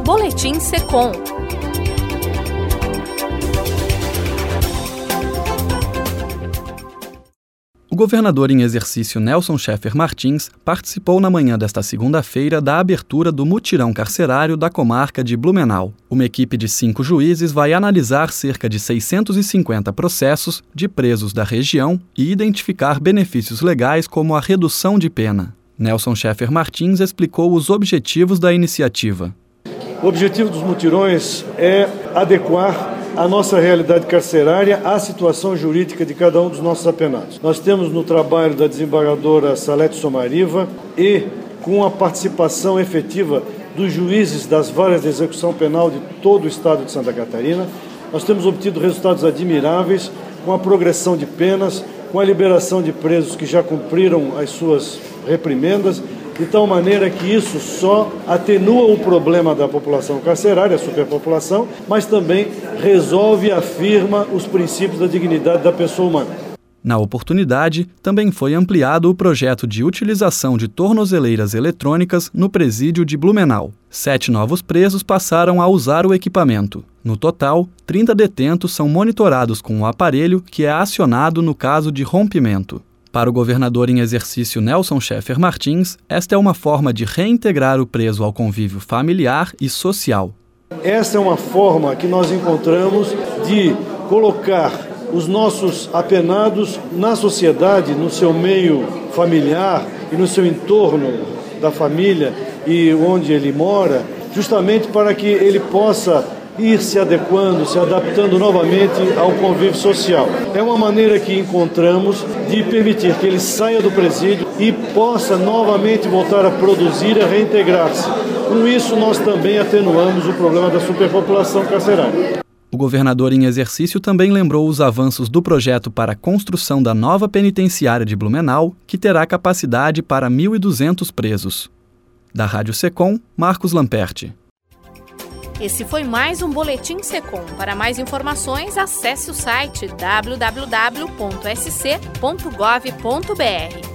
Boletim Secom. O governador em exercício Nelson Schaeffer Martins participou na manhã desta segunda-feira da abertura do mutirão carcerário da comarca de Blumenau. Uma equipe de 5 juízes vai analisar cerca de 650 processos de presos da região e identificar benefícios legais como a redução de pena. Nelson Schaeffer Martins explicou os objetivos da iniciativa. O objetivo dos mutirões é adequar a nossa realidade carcerária à situação jurídica de cada um dos nossos apenados. Nós temos no trabalho da desembargadora Salete Somariva e com a participação efetiva dos juízes das varas de execução penal de todo o estado de Santa Catarina, nós temos obtido resultados admiráveis com a progressão de penas, com a liberação de presos que já cumpriram as suas reprimendas, de tal maneira que isso só atenua o problema da população carcerária, a superpopulação, mas também resolve e afirma os princípios da dignidade da pessoa humana. Na oportunidade, também foi ampliado o projeto de utilização de tornozeleiras eletrônicas no presídio de Blumenau. 7 novos presos passaram a usar o equipamento. No total, 30 detentos são monitorados com o aparelho que é acionado no caso de rompimento. Para o governador em exercício Nelson Schaeffer Martins, esta é uma forma de reintegrar o preso ao convívio familiar e social. Esta é uma forma que nós encontramos de colocar os nossos apenados na sociedade, no seu meio familiar e no seu entorno da família e onde ele mora, justamente para que ele possa ir se adequando, se adaptando novamente ao convívio social. É uma maneira que encontramos de permitir que ele saia do presídio e possa novamente voltar a produzir e a reintegrar-se. Com isso, nós também atenuamos o problema da superpopulação carcerária. O governador em exercício também lembrou os avanços do projeto para a construção da nova penitenciária de Blumenau, que terá capacidade para 1.200 presos. Da Rádio Secom, Marcos Lamperti. Esse foi mais um Boletim Secom. Para mais informações, acesse o site www.sc.gov.br.